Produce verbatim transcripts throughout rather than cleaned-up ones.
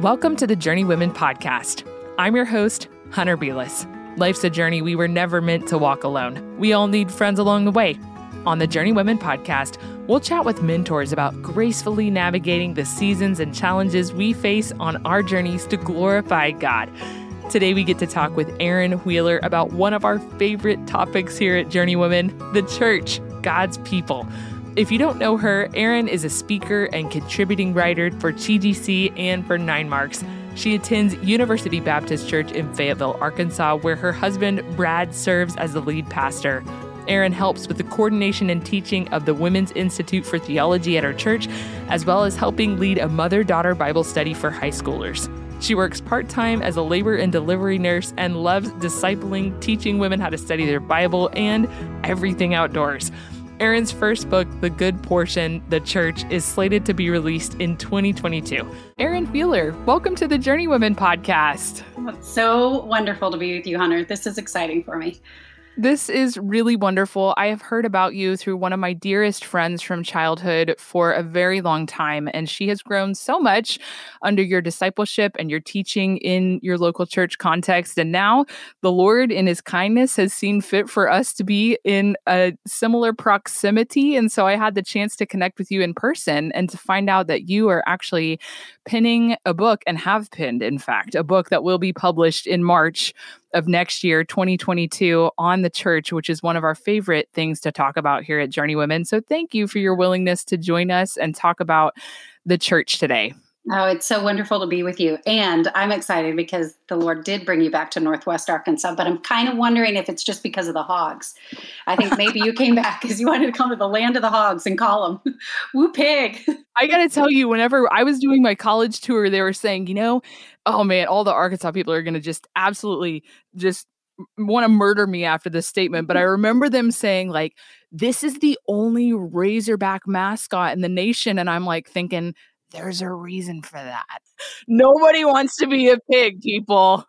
Welcome to the Journey Women podcast. I'm your host, Hunter Belis. Life's a journey we were never meant to walk alone. We all need friends along the way. On the Journey Women podcast, we'll chat with mentors about gracefully navigating the seasons and challenges we face on our journeys to glorify God. Today, we get to talk with Erin Wheeler about one of our favorite topics here at Journey Women, the church, God's people. If you don't know her, Erin is a speaker and contributing writer for G G C and for Nine Marks. She attends University Baptist Church in Fayetteville, Arkansas, where her husband, Brad, serves as the lead pastor. Erin helps with the coordination and teaching of the Women's Institute for Theology at her church, as well as helping lead a mother-daughter Bible study for high schoolers. She works part-time as a labor and delivery nurse and loves discipling, teaching women how to study their Bible, and everything outdoors. Erin's first book, The Good Portion, The Church, is slated to be released in twenty twenty-two. Erin Wheeler, welcome to the Journey Women podcast. It's so wonderful to be with you, Hunter. This is exciting for me. This is really wonderful. I have heard about you through one of my dearest friends from childhood for a very long time, and she has grown so much under your discipleship and your teaching in your local church context. And now the Lord, in his kindness, has seen fit for us to be in a similar proximity. And so I had the chance to connect with you in person and to find out that you are actually penning a book, and have penned, in fact, a book that will be published in March of next year, twenty twenty-two, on the church, which is one of our favorite things to talk about here at Journey Women. So thank you for your willingness to join us and talk about the church today. Oh, it's so wonderful to be with you. And I'm excited because the Lord did bring you back to Northwest Arkansas, but I'm kind of wondering if it's just because of the hogs. I think maybe you came back because you wanted to come to the land of the hogs and call them, woo pig. I got to tell you, whenever I was doing my college tour, they were saying, you know, oh man, all the Arkansas people are going to just absolutely just want to murder me after this statement. But I remember them saying, like, this is the only Razorback mascot in the nation. And I'm like thinking, there's a reason for that. Nobody wants to be a pig, people.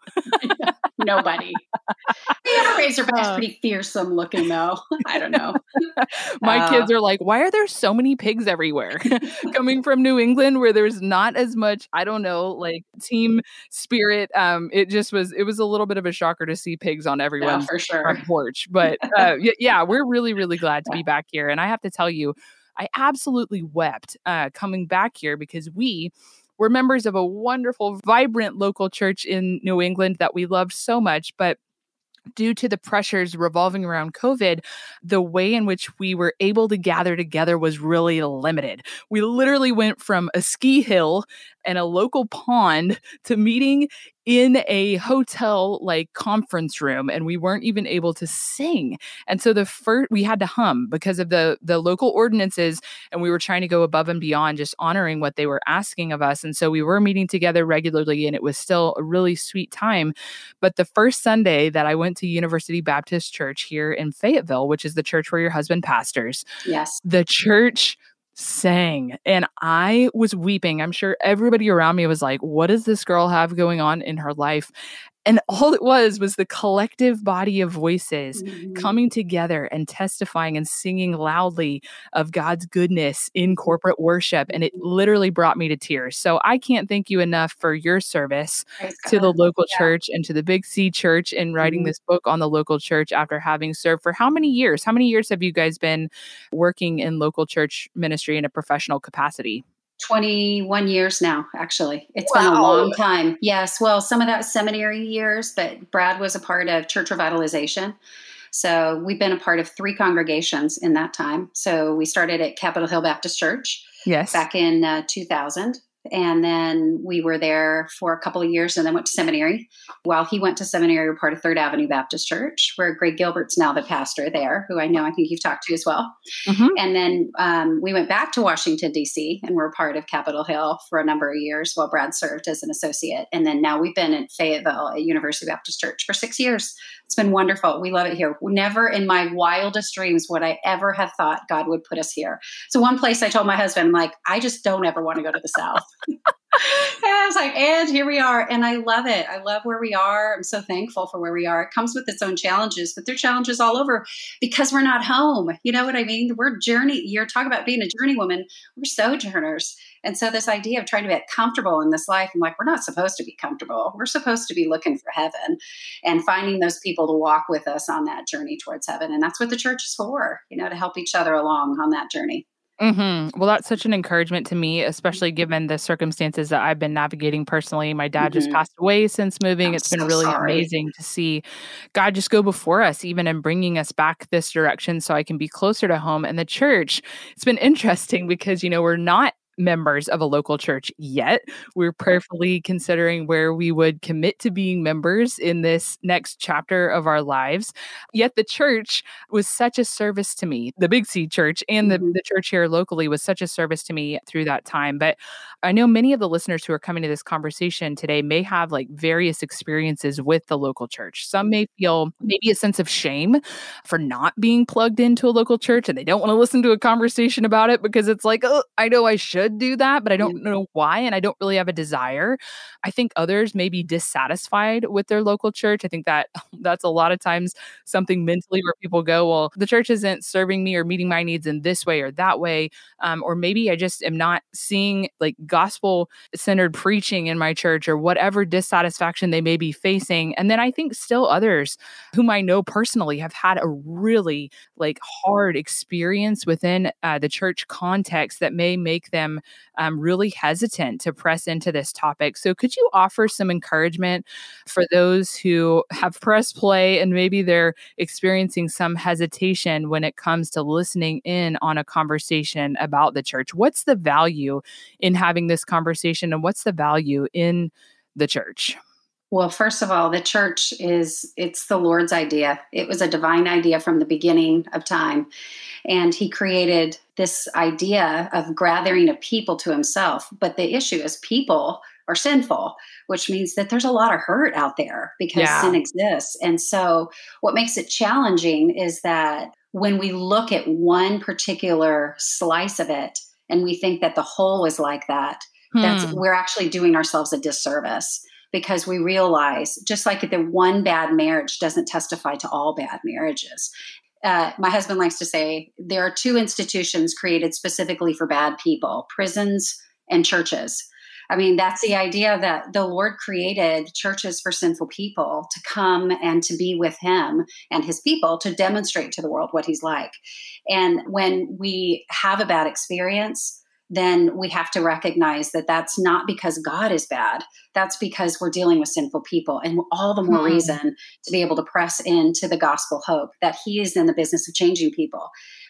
Nobody. Yeah, Razorback's uh, pretty fearsome looking, though. I don't know. My uh, kids are like, why are there so many pigs everywhere? Coming from New England, where there's not as much, I don't know, like team spirit. Um, it just was, it was a little bit of a shocker to see pigs on everyone's yeah, for sure. front porch. But uh, yeah, we're really, really glad to be back here. And I have to tell you, I absolutely wept uh, coming back here because we were members of a wonderful, vibrant local church in New England that we loved so much. But due to the pressures revolving around COVID, the way in which we were able to gather together was really limited. We literally went from a ski hill and a local pond to meeting in a hotel like conference room, and we weren't even able to sing. And so the first we had to hum because of the the local ordinances, and we were trying to go above and beyond, just honoring what they were asking of us. And so we were meeting together regularly, and it was still a really sweet time. But the first Sunday that I went to University Baptist Church here in Fayetteville, which is the church where your husband pastors, yes, the church sang, and I was weeping. I'm sure everybody around me was like, what does this girl have going on in her life? And all it was was the collective body of voices mm-hmm. coming together and testifying and singing loudly of God's goodness in corporate worship. And it literally brought me to tears. So I can't thank you enough for your service to the local yeah. church and to the Big C Church in writing mm-hmm. this book on the local church after having served for how many years? How many years have you guys been working in local church ministry in a professional capacity? twenty-one years now, actually. It's wow. been a long time. Yes. Well, some of that was seminary years, but Brad was a part of church revitalization. So we've been a part of three congregations in that time. So we started at Capitol Hill Baptist Church yes. back in uh, two thousand. And then we were there for a couple of years and then went to seminary. While he went to seminary, we were part of Third Avenue Baptist Church, where Greg Gilbert's now the pastor there, who I know I think you've talked to as well. Mm-hmm. And then um, we went back to Washington, D C, and we're part of Capitol Hill for a number of years while Brad served as an associate. And then now we've been at Fayetteville at University Baptist Church for six years. It's been wonderful. We love it here. Never in my wildest dreams would I ever have thought God would put us here. So one place I told my husband, I'm like, I just don't ever want to go to the South. And I was like, and here we are. And I love it. I love where we are. I'm so thankful for where we are. It comes with its own challenges, but there are challenges all over because we're not home. You know what I mean? We're journey. You're talking about being a journey woman. We're sojourners. And so this idea of trying to get comfortable in this life, I'm like, we're not supposed to be comfortable. We're supposed to be looking for heaven and finding those people to walk with us on that journey towards heaven. And that's what the church is for, you know, to help each other along on that journey. Mm-hmm. Well, that's such an encouragement to me, especially given the circumstances that I've been navigating personally. My dad just Mm-hmm. passed away since moving. I'm It's been so really sorry. amazing to see God just go before us, even in bringing us back this direction so I can be closer to home. And the church, it's been interesting because, you know, we're not members of a local church yet. We're prayerfully considering where we would commit to being members in this next chapter of our lives. Yet the church was such a service to me. The Big C Church and the, Mm-hmm. the church here locally was such a service to me through that time. But I know many of the listeners who are coming to this conversation today may have like various experiences with the local church. Some may feel maybe a sense of shame for not being plugged into a local church and they don't want to listen to a conversation about it because it's like, oh, I know I should do that, but I don't know why, and I don't really have a desire. I think others may be dissatisfied with their local church. I think that that's a lot of times something mentally where people go, well, the church isn't serving me or meeting my needs in this way or that way. Um, or maybe I just am not seeing like gospel-centered preaching in my church or whatever dissatisfaction they may be facing. And then I think still others whom I know personally have had a really like hard experience within uh, the church context that may make them um, really hesitant to press into this topic. So could you offer some encouragement for those who have pressed play and maybe they're experiencing some hesitation when it comes to listening in on a conversation about the church? What's the value in having this conversation and what's the value in the church? Well, first of all, the church is, it's the Lord's idea. It was a divine idea from the beginning of time. And he created this idea of gathering a people to himself. But the issue is people are sinful, which means that there's a lot of hurt out there because Yeah. sin exists. And so what makes it challenging is that when we look at one particular slice of it and we think that the whole is like that, that's Hmm. we're actually doing ourselves a disservice. Because we realize, just like the one bad marriage doesn't testify to all bad marriages. Uh, my husband likes to say there are two institutions created specifically for bad people, prisons and churches. I mean, that's the idea that the Lord created churches for sinful people to come and to be with him and his people to demonstrate to the world what he's like. And when we have a bad experience, then we have to recognize that that's not because God is bad. That's because we're dealing with sinful people. And all the more Hmm. reason to be able to press into the gospel hope that he is in the business of changing people.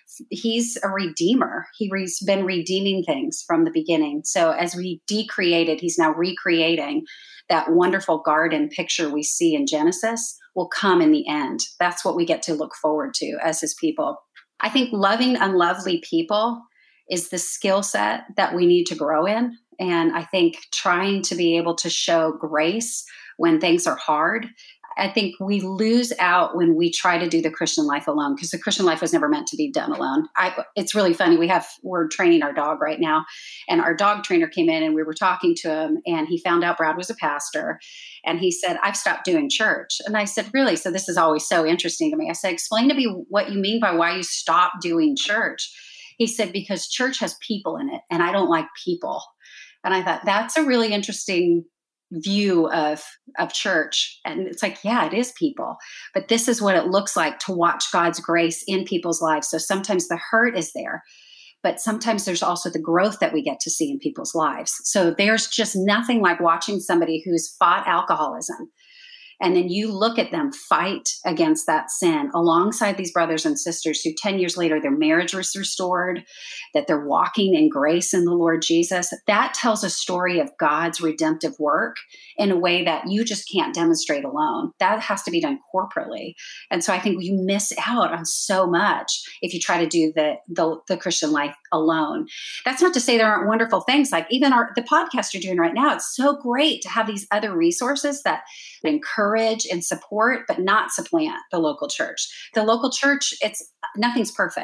He's a redeemer. He's been redeeming things from the beginning. So as we decreated, he's now recreating that wonderful garden picture we see in Genesis will come in the end. That's what we get to look forward to as his people. I think loving unlovely people is the skill set that we need to grow in. And I think trying to be able to show grace when things are hard, I think we lose out when we try to do the Christian life alone, because the Christian life was never meant to be done alone. I, it's really funny. We have, we're training our dog right now, and our dog trainer came in and we were talking to him, and he found out Brad was a pastor, and he said, I've stopped doing church. And I said, really? So this is always so interesting to me. I said, explain to me what you mean by why you stopped doing church. He said, because church has people in it and I don't like people. And I thought that's a really interesting view of, of church. And it's like, yeah, it is people, but this is what it looks like to watch God's grace in people's lives. So sometimes the hurt is there, but sometimes there's also the growth that we get to see in people's lives. So there's just nothing like watching somebody who's fought alcoholism. And then you look at them fight against that sin alongside these brothers and sisters who ten years later, their marriage was restored, that they're walking in grace in the Lord Jesus. That tells a story of God's redemptive work in a way that you just can't demonstrate alone. That has to be done corporately. And so I think you miss out on so much if you try to do the, the, the Christian life alone. That's not to say there aren't wonderful things like even our, the podcast you're doing right now. It's so great to have these other resources that encourage and support, but not supplant the local church. The local church, it's nothing's perfect.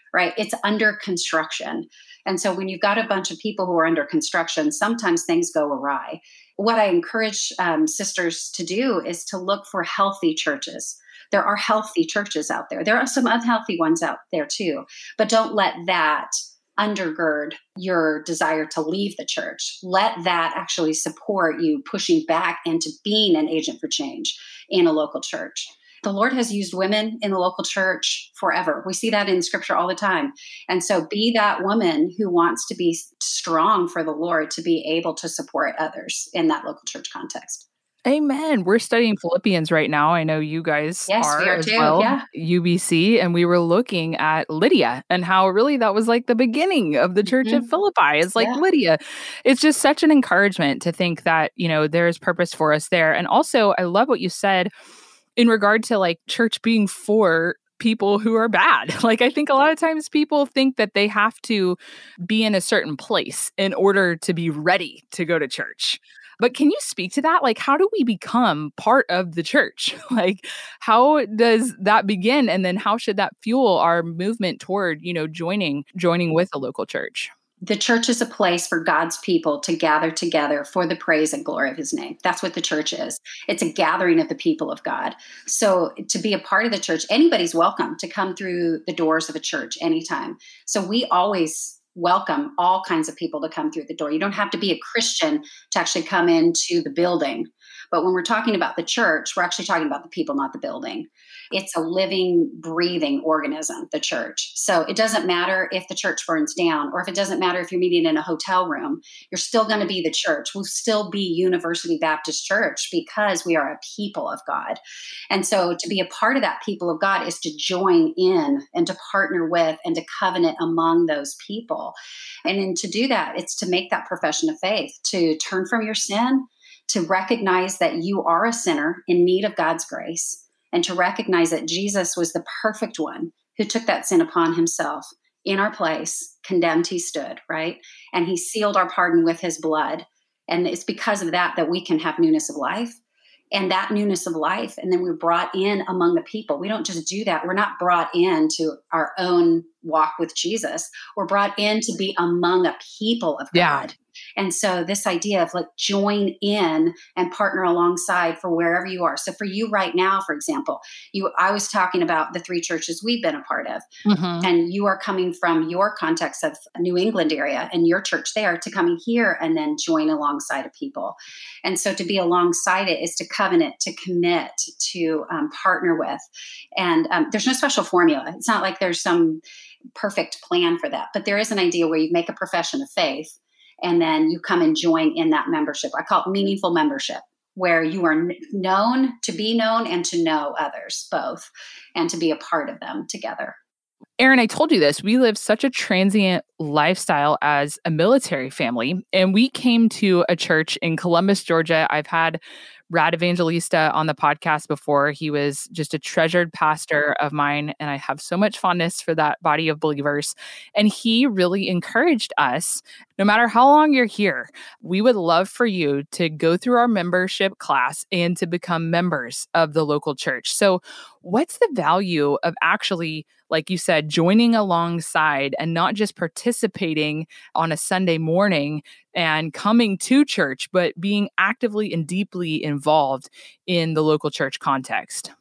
right? It's under construction. And so when you've got a bunch of people who are under construction, sometimes things go awry. What I encourage um, sisters to do is to look for healthy churches. There are healthy churches out there. There are some unhealthy ones out there too, but don't let that undergird your desire to leave the church. Let that actually support you pushing back into being an agent for change in a local church. The Lord has used women in the local church forever. We see that in scripture all the time. And so be that woman who wants to be strong for the Lord to be able to support others in that local church context. Amen. We're studying Philippians right now. I know you guys yes, are, we are as too. well, yeah. U B C, and we were looking at Lydia and how really that was like the beginning of the church mm-hmm. of Philippi. It's like yeah. Lydia. It's just such an encouragement to think that, you know, there's purpose for us there. And also, I love what you said in regard to like church being for people who are bad. Like, I think a lot of times people think that they have to be in a certain place in order to be ready to go to church. But can you speak to that? Like, how do we become part of the church? Like, how does that begin? And then how should that fuel our movement toward, you know, joining, joining with a local church? The church is a place for God's people to gather together for the praise and glory of his name. That's what the church is. It's a gathering of the people of God. So to be a part of the church, anybody's welcome to come through the doors of a church anytime. So we always welcome all kinds of people to come through the door. You don't have to be a Christian to actually come into the building. But when we're talking about the church, we're actually talking about the people, not the building. It's a living, breathing organism, the church. So it doesn't matter if the church burns down, or if it doesn't matter if you're meeting in a hotel room, you're still going to be the church. We'll still be University Baptist Church because we are a people of God. And so to be a part of that people of God is to join in and to partner with and to covenant among those people. And then to do that, it's to make that profession of faith, to turn from your sin, to recognize that you are a sinner in need of God's grace, and to recognize that Jesus was the perfect one who took that sin upon himself in our place. Condemned he stood, right? And he sealed our pardon with his blood. And it's because of that that we can have newness of life. And that newness of life, and then we're brought in among the people. We don't just do that. We're not brought into our own walk with Jesus. We're brought in to be among a people of God. Yeah. And so this idea of like join in and partner alongside for wherever you are. So for you right now, for example, you, I was talking about the three churches we've been a part of, mm-hmm. and you are coming from your context of New England area and your church there to coming here and then join alongside of people. And so to be alongside it is to covenant, to commit, to um, partner with. And um, there's no special formula. It's not like there's some perfect plan for that, but there is an idea where you make a profession of faith and then you come and join in that membership. I call it meaningful membership, where you are known, to be known, and to know others both, and to be a part of them together. Erin, I told you this. We live such a transient lifestyle as a military family, and we came to a church in Columbus, Georgia. I've had Rad Evangelista on the podcast before. He was just a treasured pastor of mine, and I have so much fondness for that body of believers. And he really encouraged us, no matter how long you're here, we would love for you to go through our membership class and to become members of the local church. So what's the value of actually, like you said, joining alongside and not just participating on a Sunday morning and coming to church, but being actively and deeply involved in the local church context?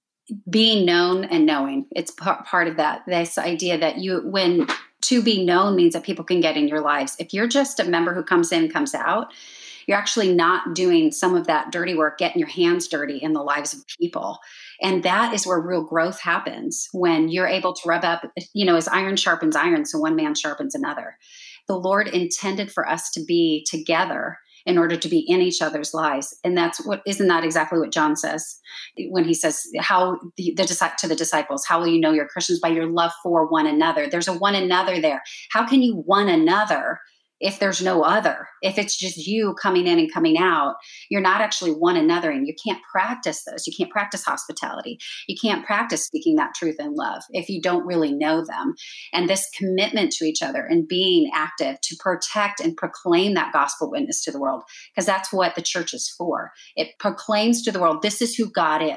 Being known and knowing. It's part, part of that. This idea that you, when to be known means that people can get in your lives. If you're just a member who comes in and comes out, you're actually not doing some of that dirty work, getting your hands dirty in the lives of people. And that is where real growth happens, when you're able to rub up, you know, as iron sharpens iron, so one man sharpens another. The Lord intended for us to be together in order to be in each other's lives. And that's what, isn't that exactly what John says when he says, how the, the to the disciples, how will you know you're Christians? By your love for one another. There's a one another there. How can you one another if there's no other? If it's just you coming in and coming out, you're not actually one another, and you can't practice those. You can't practice hospitality. You can't practice speaking that truth in love if you don't really know them. And this commitment to each other and being active to protect and proclaim that gospel witness to the world, because that's what the church is for. It proclaims to the world, this is who God is.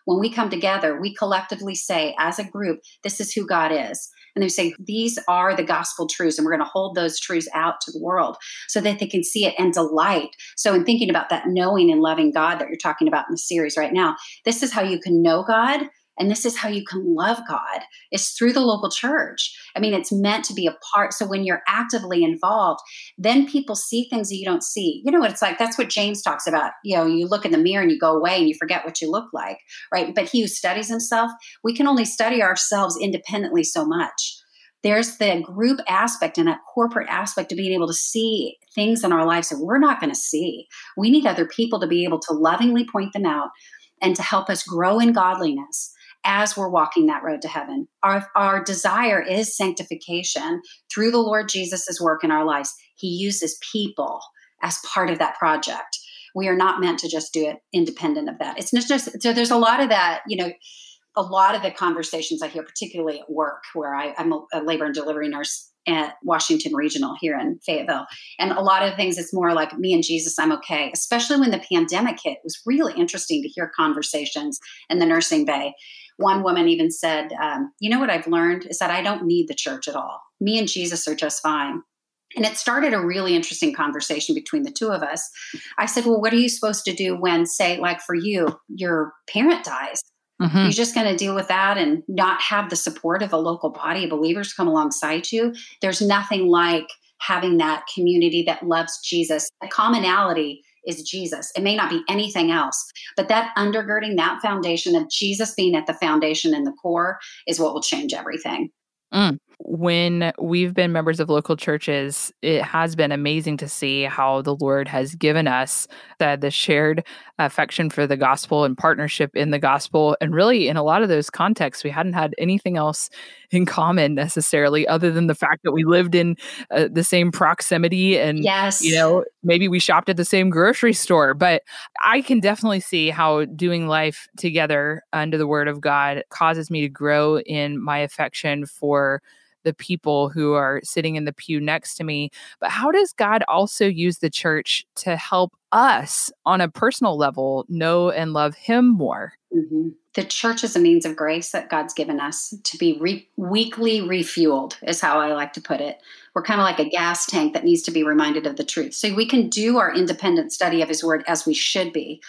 when we come together, we collectively say as a group, this is who God is. And they say, these are the gospel truths, and we're going to hold those truths out to the world so that they can see it and delight. So in thinking about that knowing and loving God that you're talking about in the series right now, this is how you can know God. And this is how you can love God, is through the local church. I mean, it's meant to be a part. So when you're actively involved, then people see things that you don't see. You know what it's like? That's what James talks about. You know, you look in the mirror and you go away and you forget what you look like, right? But he who studies himself, we can only study ourselves independently so much. There's the group aspect and that corporate aspect of being able to see things in our lives that we're not going to see. We need other people to be able to lovingly point them out and to help us grow in godliness as we're walking that road to heaven. Our, our desire is sanctification through the Lord Jesus' work in our lives. He uses people as part of that project. We are not meant to just do it independent of that. It's not just, so there's a lot of that, you know, a lot of the conversations I hear, particularly at work, where I, I'm a, a labor and delivery nurse at Washington Regional here in Fayetteville. And a lot of things, it's more like me and Jesus, I'm okay. Especially when the pandemic hit, it was really interesting to hear conversations in the nursing bay. One woman even said, um, you know what I've learned is that I don't need the church at all. Me and Jesus are just fine. And it started a really interesting conversation between the two of us. I said, well, what are you supposed to do when, say, like for you, your parent dies? Mm-hmm. You're just going to deal with that and not have the support of a local body of believers come alongside you. There's nothing like having that community that loves Jesus. The commonality is Jesus. It may not be anything else, but that undergirding, that foundation of Jesus being at the foundation and the core is what will change everything. Mm. When we've been members of local churches, it has been amazing to see how the Lord has given us the, the shared affection for the gospel and partnership in the gospel. And really, in a lot of those contexts, we hadn't had anything else in common necessarily, other than the fact that we lived in uh, the same proximity and, yes. you know, maybe we shopped at the same grocery store. But I can definitely see how doing life together under the Word of God causes me to grow in my affection for the people who are sitting in the pew next to me. But how does God also use the church to help us on a personal level know and love Him more? Mm-hmm. The church is a means of grace that God's given us to be re- weekly refueled, is how I like to put it. We're kind of like a gas tank that needs to be reminded of the truth. So we can do our independent study of His Word as we should be,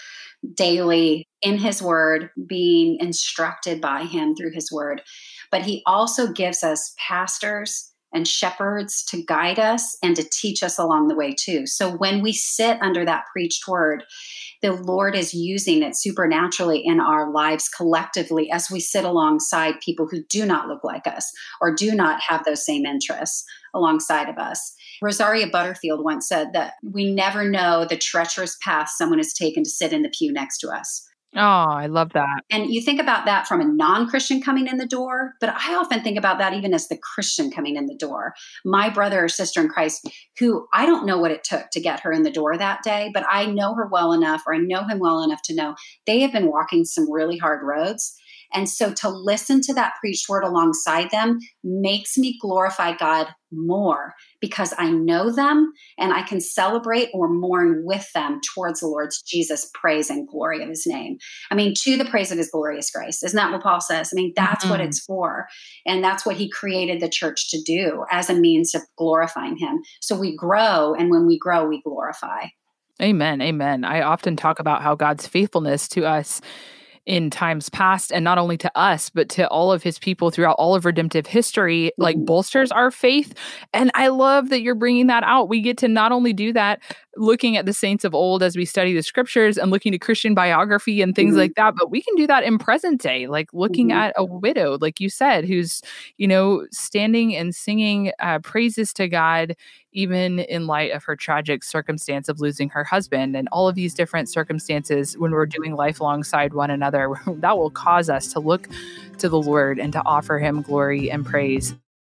daily in His Word, being instructed by Him through His Word. But He also gives us pastors and shepherds to guide us and to teach us along the way too. So when we sit under that preached word, the Lord is using it supernaturally in our lives collectively as we sit alongside people who do not look like us or do not have those same interests alongside of us. Rosaria Butterfield once said that we never know the treacherous path someone has taken to sit in the pew next to us. Oh, I love that. And you think about that from a non-Christian coming in the door, but I often think about that even as the Christian coming in the door. My brother or sister in Christ, who I don't know what it took to get her in the door that day, but I know her well enough, or I know him well enough to know they have been walking some really hard roads. And so to listen to that preached word alongside them makes me glorify God more because I know them and I can celebrate or mourn with them towards the Lord's Jesus praise and glory of His name. I mean, to the praise of His glorious grace. Isn't that what Paul says? I mean, that's mm-hmm. what it's for. And that's what He created the church to do as a means of glorifying Him. So we grow, and when we grow, we glorify. Amen. Amen. I often talk about how God's faithfulness to us in times past, and not only to us, but to all of His people throughout all of redemptive history, like bolsters our faith. And I love that you're bringing that out. We get to not only do that looking at the saints of old as we study the scriptures and looking to Christian biography and things mm-hmm. like that, but we can do that in present day, like looking mm-hmm. at a widow, like you said, who's, you know, standing and singing uh, praises to God, even in light of her tragic circumstance of losing her husband, and all of these different circumstances when we're doing life alongside one another, that will cause us to look to the Lord and to offer Him glory and praise.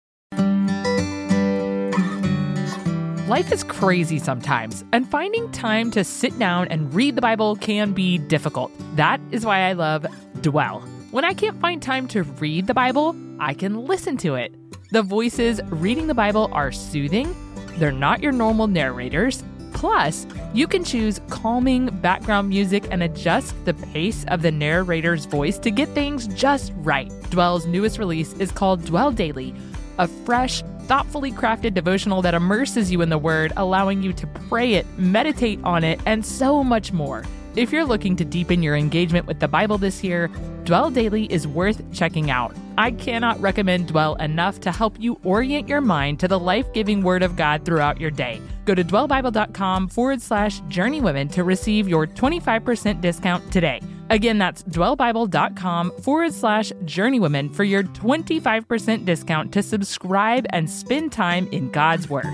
Life is crazy sometimes, and finding time to sit down and read the Bible can be difficult. That is why I love Dwell. When I can't find time to read the Bible, I can listen to it. The voices reading the Bible are soothing. They're not your normal narrators. Plus, you can choose calming background music and adjust the pace of the narrator's voice to get things just right. Dwell's newest release is called Dwell Daily, a fresh, thoughtfully crafted devotional that immerses you in the Word, allowing you to pray it, meditate on it, and so much more. If you're looking to deepen your engagement with the Bible this year, Dwell Daily is worth checking out. I cannot recommend Dwell enough to help you orient your mind to the life-giving Word of God throughout your day. Go to dwellbible.com forward slash journeywomen to receive your twenty-five percent discount today. Again, that's dwellbible.com forward slash journeywomen for your twenty-five percent discount to subscribe and spend time in God's Word.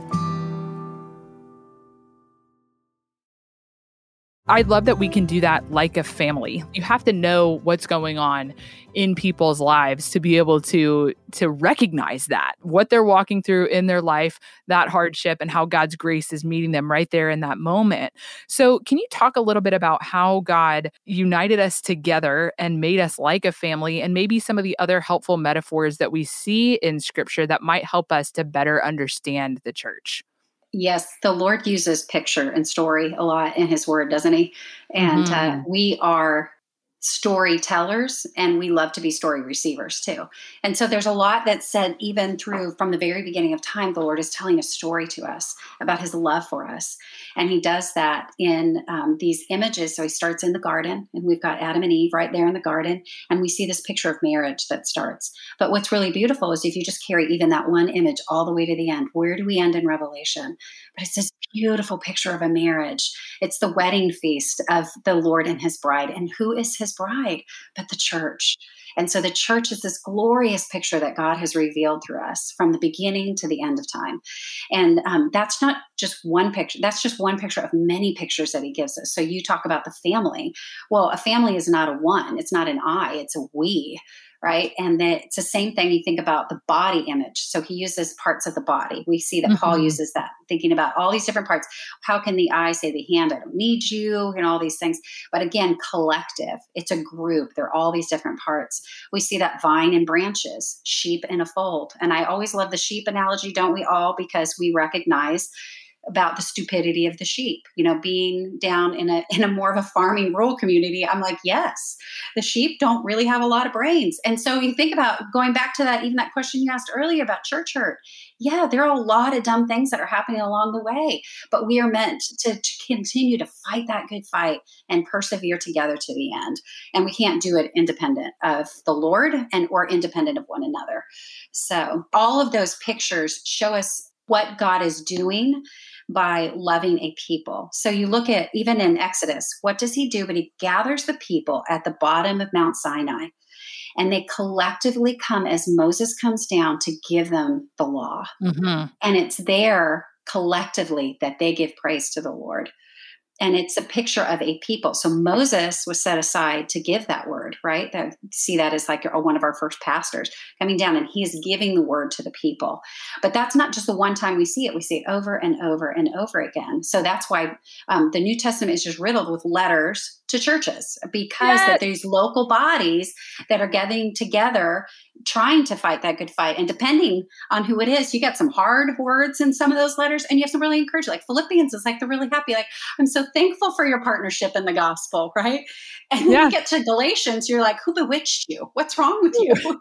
I love that we can do that like a family. You have to know what's going on in people's lives to be able to, to recognize that, what they're walking through in their life, that hardship, and how God's grace is meeting them right there in that moment. So can you talk a little bit about how God united us together and made us like a family, and maybe some of the other helpful metaphors that we see in Scripture that might help us to better understand the church? Yes, the Lord uses picture and story a lot in his word, doesn't he? And mm-hmm. uh, we are storytellers, and we love to be story receivers too. And so there's a lot that's said even through from the very beginning of time. The Lord is telling a story to us about his love for us. And he does that in um, these images. So he starts in the garden, and we've got Adam and Eve right there in the garden. And we see this picture of marriage that starts. But what's really beautiful is if you just carry even that one image all the way to the end, where do we end in Revelation? But it's this beautiful picture of a marriage. It's the wedding feast of the Lord and his bride. And who is his bride but the church? And so the church is this glorious picture that God has revealed through us from the beginning to the end of time. And um, that's not just one picture. That's just one picture of many pictures that he gives us. So you talk about the family. Well, a family is not a one. It's not an I. It's a we. Right. And that it's the same thing. You think about the body image. So he uses parts of the body. We see that mm-hmm. Paul uses that, thinking about all these different parts. How can the eye say the hand, I don't need you, and all these things. But again, collective. It's a group. There are all these different parts. We see that vine and branches, sheep in a fold. And I always love the sheep analogy, don't we all? Because we recognize about the stupidity of the sheep, you know, being down in a in a more of a farming rural community. I'm like, yes, the sheep don't really have a lot of brains. And so you think about going back to that, even that question you asked earlier about church hurt. Yeah, there are a lot of dumb things that are happening along the way, but we are meant to, to continue to fight that good fight and persevere together to the end. And we can't do it independent of the Lord and or independent of one another. So all of those pictures show us what God is doing by loving a people. So you look at, even in Exodus, what does he do? But he gathers the people at the bottom of Mount Sinai, and they collectively come as Moses comes down to give them the law. Mm-hmm. And it's there collectively that they give praise to the Lord. And it's a picture of a people. So Moses was set aside to give that word, right? That, see that as like a, one of our first pastors coming down, and he is giving the word to the people. But that's not just the one time we see it. We see it over and over and over again. So that's why um, the New Testament is just riddled with letters to churches, because yes. that these local bodies that are getting together trying to fight that good fight. And depending on who it is, you got some hard words in some of those letters, and you have some really encouraging, like Philippians is like, they're really happy. Like, I'm so thankful for your partnership in the gospel, right? And then yeah. you get to Galatians, you're like, who bewitched you? What's wrong with you?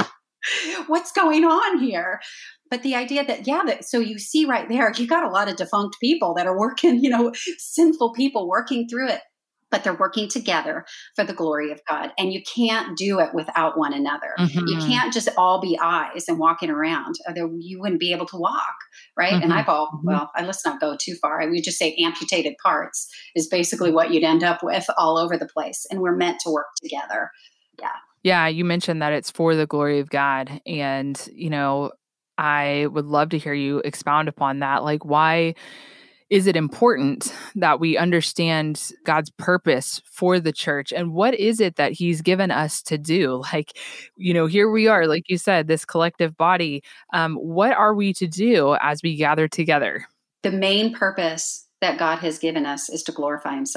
What's going on here? But the idea that, yeah, that, so you see right there, you got a lot of defunct people that are working, you know, sinful people working through it. But they're working together for the glory of God. And you can't do it without one another. Mm-hmm. You can't just all be eyes and walking around. Or you wouldn't be able to walk, right? Mm-hmm. And eyeball, mm-hmm. well, let's not go too far. I would just say amputated parts is basically what you'd end up with all over the place. And we're meant to work together. Yeah. Yeah, you mentioned that it's for the glory of God. And, you know, I would love to hear you expound upon that. Like, why is it important that we understand God's purpose for the church? And what is it that he's given us to do? Like, you know, here we are, like you said, this collective body. Um, what are we to do as we gather together? The main purpose that God has given us is to glorify himself.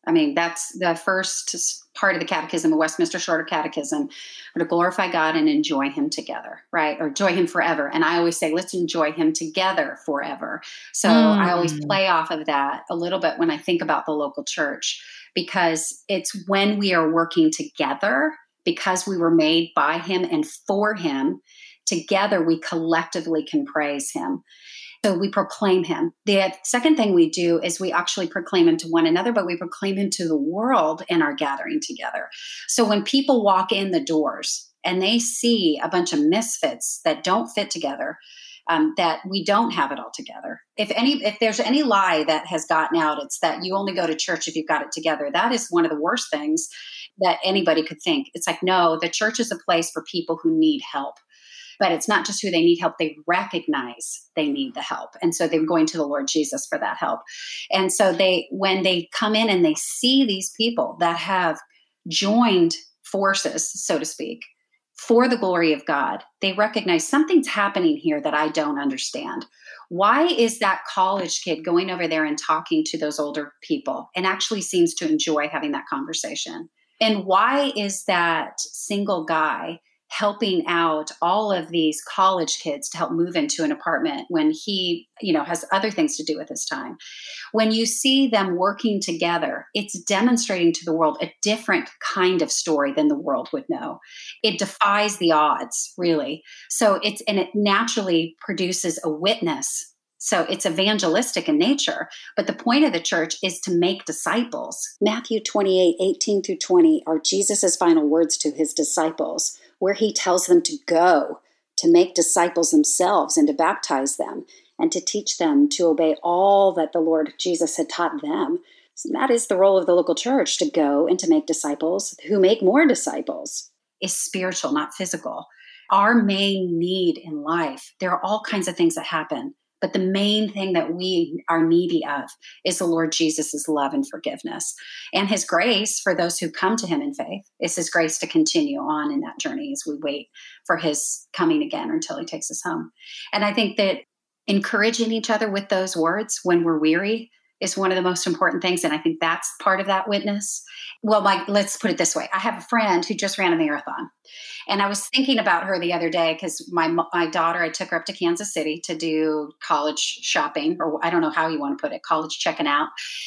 I mean, that's the first part of the catechism, the Westminster Shorter Catechism, to glorify God and enjoy him together, right? Or enjoy him forever. And I always say, let's enjoy him together forever. So mm. I always play off of that a little bit when I think about the local church, because it's when we are working together, because we were made by him and for him, together we collectively can praise him. So we proclaim him. The second thing we do is we actually proclaim him to one another, but we proclaim him to the world in our gathering together. So when people walk in the doors and they see a bunch of misfits that don't fit together, um, that we don't have it all together. If any, if there's any lie that has gotten out, it's that you only go to church if you've got it together. That is one of the worst things that anybody could think. It's like, no, the church is a place for people who need help. But it's not just who they need help. They recognize they need the help. And so they're going to the Lord Jesus for that help. And so they, when they come in and they see these people that have joined forces, so to speak, for the glory of God, they recognize something's happening here that I don't understand. Why is that college kid going over there and talking to those older people and actually seems to enjoy having that conversation? And why is that single guy helping out all of these college kids to help move into an apartment when he, you know, has other things to do with his time? When you see them working together, it's demonstrating to the world a different kind of story than the world would know. It defies the odds, really. So it's, and it naturally produces a witness. So it's evangelistic in nature, but the point of the church is to make disciples. Matthew twenty-eight, eighteen through twenty are Jesus's final words to his disciples, where he tells them to go, to make disciples themselves and to baptize them and to teach them to obey all that the Lord Jesus had taught them. So that is the role of the local church, to go and to make disciples who make more disciples. It's spiritual, not physical. Our main need in life, there are all kinds of things that happen. But the main thing that we are needy of is the Lord Jesus' love and forgiveness. And his grace for those who come to him in faith is his grace to continue on in that journey as we wait for his coming again until he takes us home. And I think that encouraging each other with those words when we're weary is one of the most important things. And I think that's part of that witness. Well, Mike, let's put it this way. I have a friend who just ran a marathon. And I was thinking about her the other day because my my daughter, I took her up to Kansas City to do college shopping, or I don't know how you want to put it, college checking out.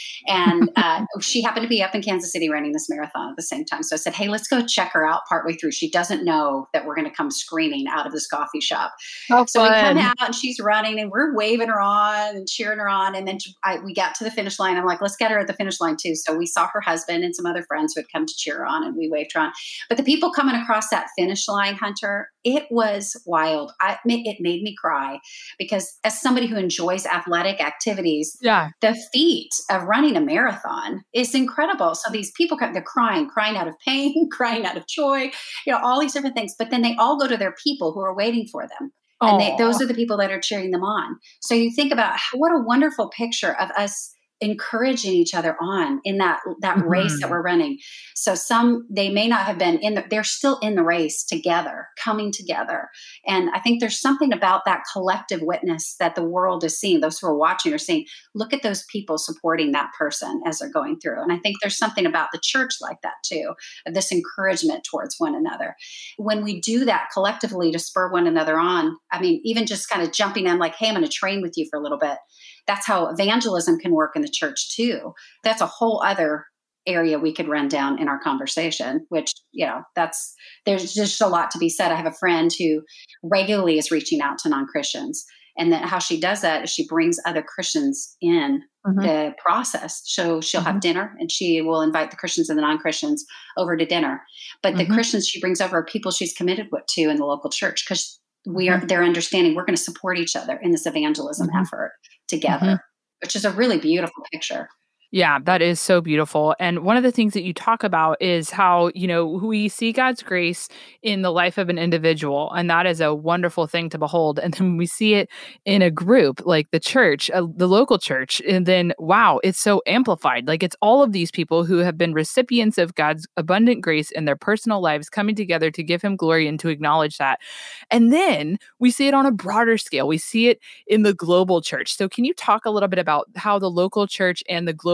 And uh, she happened to be up in Kansas City running this marathon at the same time. So I said, hey, let's go check her out partway through. She doesn't know that we're going to come screaming out of this coffee shop. Oh, so fun. we come out and she's running and we're waving her on and cheering her on. And then I, we got to the finish line. I'm like, let's get her at the finish line too. So we saw her husband and some other friends who had come to cheer her on, and we waved her on. But the people coming across that finish line, Hunter, it was wild. I, it made me cry because as somebody who enjoys athletic activities, yeah, the feat of running a marathon is incredible. So these people, they're crying, crying out of pain, crying out of joy, you know, all these different things. But then they all go to their people who are waiting for them. And they, those are the people that are cheering them on. So you think about how, what a wonderful picture of us encouraging each other on in that, that mm-hmm. race that we're running. So some, they may not have been in the, they're still in the race together, coming together. And I think there's something about that collective witness that the world is seeing. Those who are watching are saying, look at those people supporting that person as they're going through. And I think there's something about the church like that too, of this encouragement towards one another. When we do that collectively to spur one another on, I mean, even just kind of jumping in like, hey, I'm going to train with you for a little bit. That's how evangelism can work in the church too. That's a whole other area we could run down in our conversation, which, you know, that's, there's just a lot to be said. I have a friend who regularly is reaching out to non-Christians, and that how she does that is she brings other Christians in mm-hmm. the process. So she'll mm-hmm. have dinner and she will invite the Christians and the non-Christians over to dinner. But mm-hmm. the Christians she brings over are people she's committed with to in the local church, because we are, they're understanding we're going to support each other in this evangelism mm-hmm. effort together, mm-hmm. which is a really beautiful picture. Yeah, that is so beautiful. And one of the things that you talk about is how, you know, we see God's grace in the life of an individual, and that is a wonderful thing to behold. And then we see it in a group like the church, uh, the local church, and then, wow, it's so amplified. Like it's all of these people who have been recipients of God's abundant grace in their personal lives coming together to give him glory and to acknowledge that. And then we see it on a broader scale. We see it in the global church. So can you talk a little bit about how the local church and the global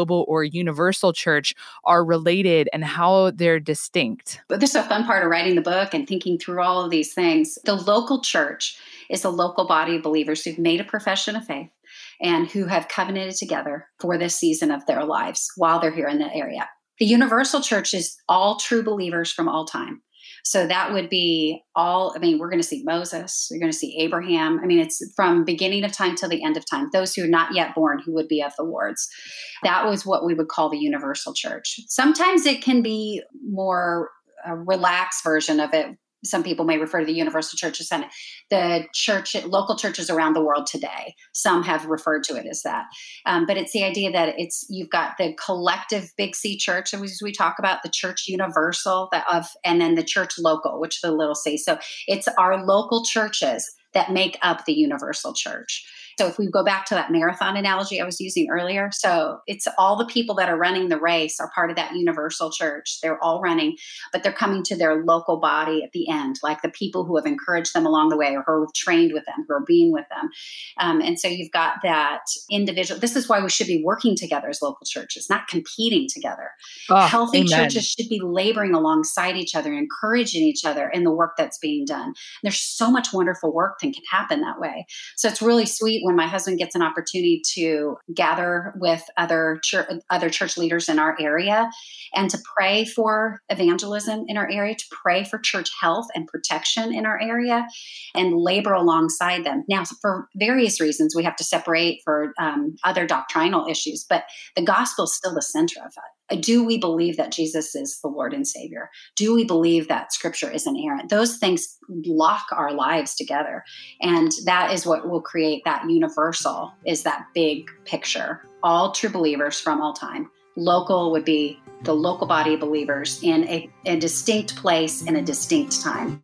global or universal church are related and how they're distinct? But this is a fun part of writing the book and thinking through all of these things. The local church is a local body of believers who've made a profession of faith and who have covenanted together for this season of their lives while they're here in the area. The universal church is all true believers from all time. So that would be all, I mean, we're going to see Moses, you're going to see Abraham. I mean, it's from beginning of time till the end of time, those who are not yet born, who would be of the Lord's. That was what we would call the universal church. Sometimes it can be more a relaxed version of it. Some people may refer to the universal church as the church, local churches around the world today. Some have referred to it as that. Um, but it's the idea that it's, you've got the collective big C church, as we talk about, the church universal that of, and then the church local, which the little c. So it's our local churches that make up the universal church. So if we go back to that marathon analogy I was using earlier, so it's all the people that are running the race are part of that universal church. They're all running, but they're coming to their local body at the end, like the people who have encouraged them along the way or who have trained with them, who are being with them. Um, and so you've got that individual. This is why we should be working together as local churches, not competing together. Oh, Healthy amen. churches should be laboring alongside each other, encouraging each other in the work that's being done. There's so much wonderful work that can happen that way. So it's really sweet when my husband gets an opportunity to gather with other church, other church leaders in our area and to pray for evangelism in our area, to pray for church health and protection in our area and labor alongside them. Now, for various reasons, we have to separate for um, other doctrinal issues, but the gospel is still the center of it. Do we believe that Jesus is the Lord and Savior? Do we believe that Scripture is inerrant? Those things lock our lives together. And that is what will create that universal, is that big picture. All true believers from all time. Local would be the local body of believers in a, a distinct place in a distinct time.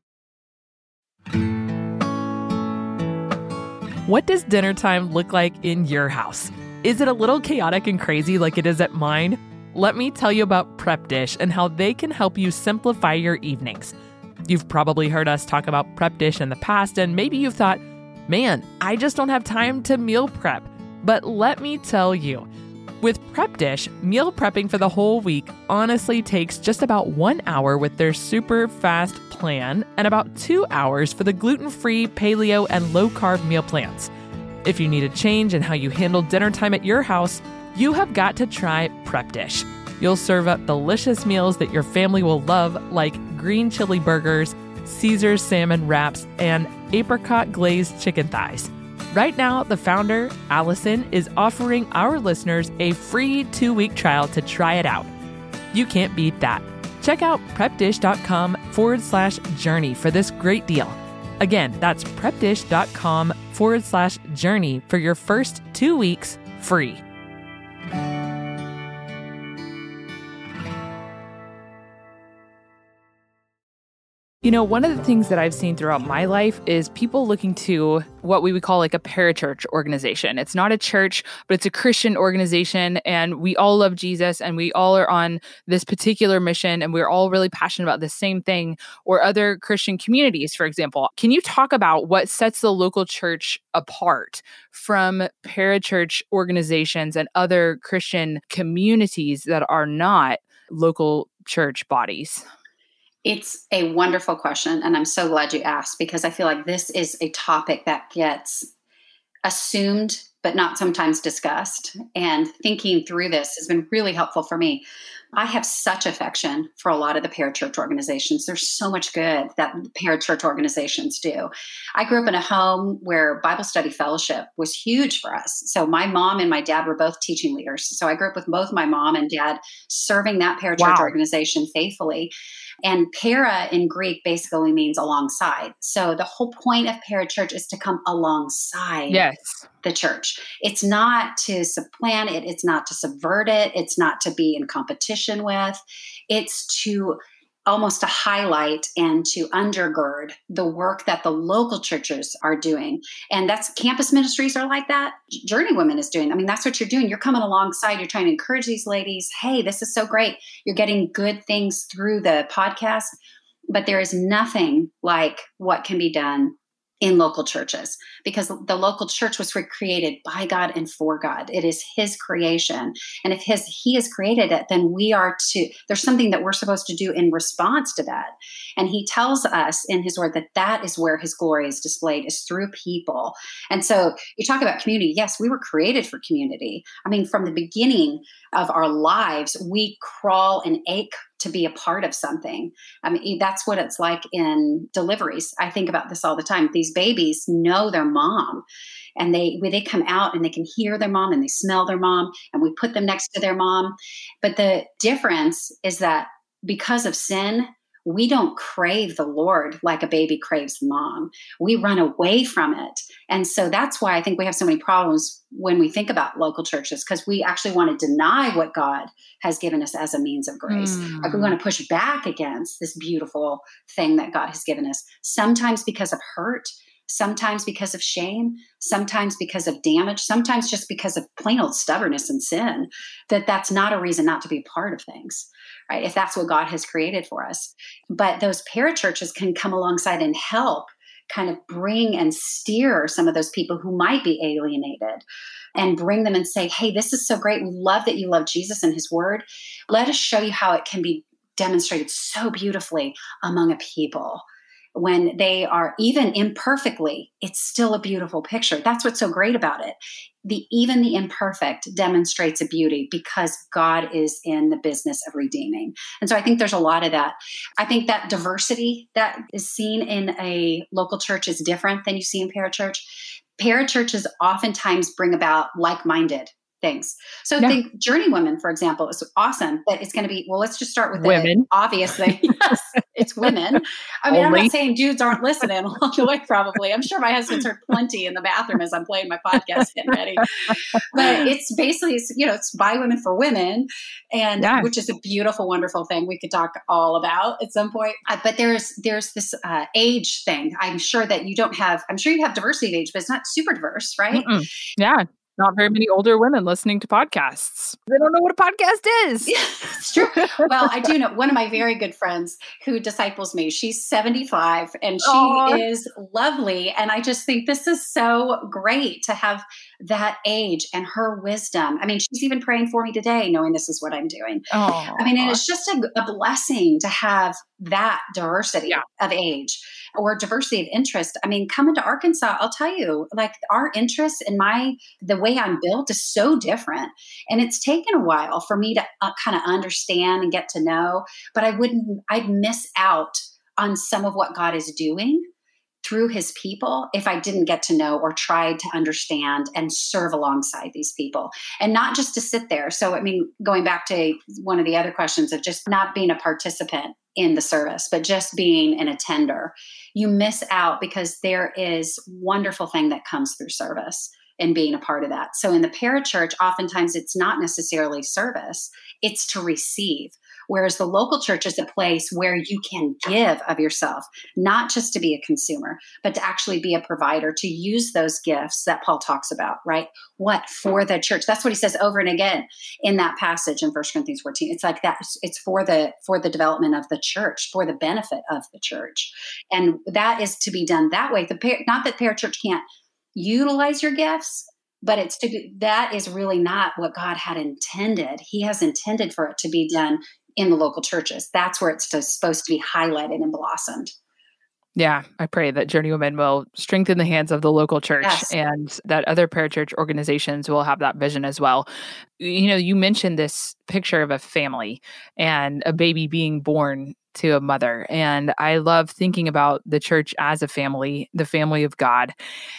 What does dinner time look like in your house? Is it a little chaotic and crazy like it is at mine? Let me tell you about Prep Dish and how they can help you simplify your evenings. You've probably heard us talk about Prep Dish in the past, and maybe you've thought, man, I just don't have time to meal prep. But let me tell you, with Prep Dish, meal prepping for the whole week honestly takes just about one hour with their super fast plan and about two hours for the gluten-free, paleo, and low-carb meal plans. If you need a change in how you handle dinner time at your house, you have got to try Prep Dish. You'll serve up delicious meals that your family will love, like green chili burgers, Caesar salmon wraps, and apricot glazed chicken thighs. Right now, the founder, Allison, is offering our listeners a free two-week trial to try it out. You can't beat that. Check out prepdish.com forward slash journey for this great deal. Again, that's prepdish.com forward slash journey for your first two weeks free. You know, one of the things that I've seen throughout my life is people looking to what we would call like a parachurch organization. It's not a church, but it's a Christian organization, and we all love Jesus, and we all are on this particular mission, and we're all really passionate about the same thing. Or other Christian communities, for example. Can you talk about what sets the local church apart from parachurch organizations and other Christian communities that are not local church bodies? It's a wonderful question, and I'm so glad you asked, because I feel like this is a topic that gets assumed but not sometimes discussed. And thinking through this has been really helpful for me. I have such affection for a lot of the parachurch organizations. There's so much good that parachurch organizations do. I grew up in a home where Bible study fellowship was huge for us. So my mom and my dad were both teaching leaders. So I grew up with both my mom and dad serving that parachurch Wow. organization faithfully. And para in Greek basically means alongside. So the whole point of parachurch is to come alongside Yes. the church. It's not to supplant it. It's not to subvert it. It's not to be in competition with. It's to almost to highlight and to undergird the work that the local churches are doing. And that's campus ministries are like that. Journey Women is doing. I mean, that's what you're doing. You're coming alongside. You're trying to encourage these ladies. Hey, this is so great. You're getting good things through the podcast, but there is nothing like what can be done in local churches, because the local church was created by God and for God. It is his creation. And if his he has created it, then we are to, there's something that we're supposed to do in response to that. And he tells us in his word that that is where his glory is displayed, is through people. And so you talk about community. Yes, we were created for community. I mean, from the beginning of our lives, we crawl and ache to be a part of something. I mean, that's what it's like in deliveries. I think about this all the time. These babies know their mom, and they they come out and they can hear their mom and they smell their mom, and we put them next to their mom. But the difference is that because of sin, we don't crave the Lord like a baby craves the mom. We run away from it. And so that's why I think we have so many problems when we think about local churches, because we actually want to deny what God has given us as a means of grace. Mm. Like we want to push back against this beautiful thing that God has given us, sometimes because of hurt, sometimes because of shame, sometimes because of damage, sometimes just because of plain old stubbornness and sin, that that's not a reason not to be a part of things, right? If that's what God has created for us. But those parachurches can come alongside and help kind of bring and steer some of those people who might be alienated, and bring them and say, hey, this is so great. We love that you love Jesus and his word. Let us show you how it can be demonstrated so beautifully among a people. When they are even imperfectly, it's still a beautiful picture. That's what's so great about it. The even the imperfect demonstrates a beauty because God is in the business of redeeming. And so I think there's a lot of that. I think that diversity that is seen in a local church is different than you see in parachurch. Parachurches oftentimes bring about like-minded things. So Yeah. think Journey Women, for example, is awesome, but it's going to be, well, let's just start with Women. the obvious thing. Yes, it's women. I mean, Only. I'm not saying dudes aren't listening along the way, probably. I'm sure my husband's heard plenty in the bathroom as I'm playing my podcast getting ready. But it's basically, you know, it's by women for women, and Yeah. which is a beautiful, wonderful thing we could talk all about at some point. Uh, but there's there's this uh, age thing. I'm sure that you don't have, I'm sure you have diversity of age, but it's not super diverse, right? Mm-mm. Yeah. Not very many older women listening to podcasts. They don't know what a podcast is. Yeah, it's true. Well, I do know one of my very good friends who disciples me. She's seventy-five and she Aww. is lovely. And I just think this is so great to have that age and her wisdom. I mean, she's even praying for me today, knowing this is what I'm doing. Aww. I mean, and it's just a, a blessing to have that diversity Yeah. of age or diversity of interest. I mean, coming to Arkansas, I'll tell you, like our interests and my, the way I'm built is so different. And it's taken a while for me to uh, kind of understand and get to know, but I wouldn't, I'd miss out on some of what God is doing through his people if I didn't get to know or try to understand and serve alongside these people, and not just to sit there. So, I mean, going back to one of the other questions of just not being a participant in the service, but just being an attender, you miss out because there is wonderful thing that comes through service and being a part of that. So in the parachurch, oftentimes it's not necessarily service, it's to receive. Whereas the local church is a place where you can give of yourself, not just to be a consumer, but to actually be a provider, to use those gifts that Paul talks about, right? What? For the church. That's what he says over and again in that passage in First Corinthians fourteen. It's like that. It's for the, for the development of the church, for the benefit of the church. And that is to be done that way. The Not that parachurch can't utilize your gifts, but it's to be, that is really not what God had intended. He has intended for it to be done in the local churches. That's where it's supposed to be highlighted and blossomed. Yeah, I pray that Journey Women will strengthen the hands of the local church, Yes. and that other parachurch organizations will have that vision as well. You know, you mentioned this picture of a family and a baby being born to a mother. And I love thinking about the church as a family, the family of God.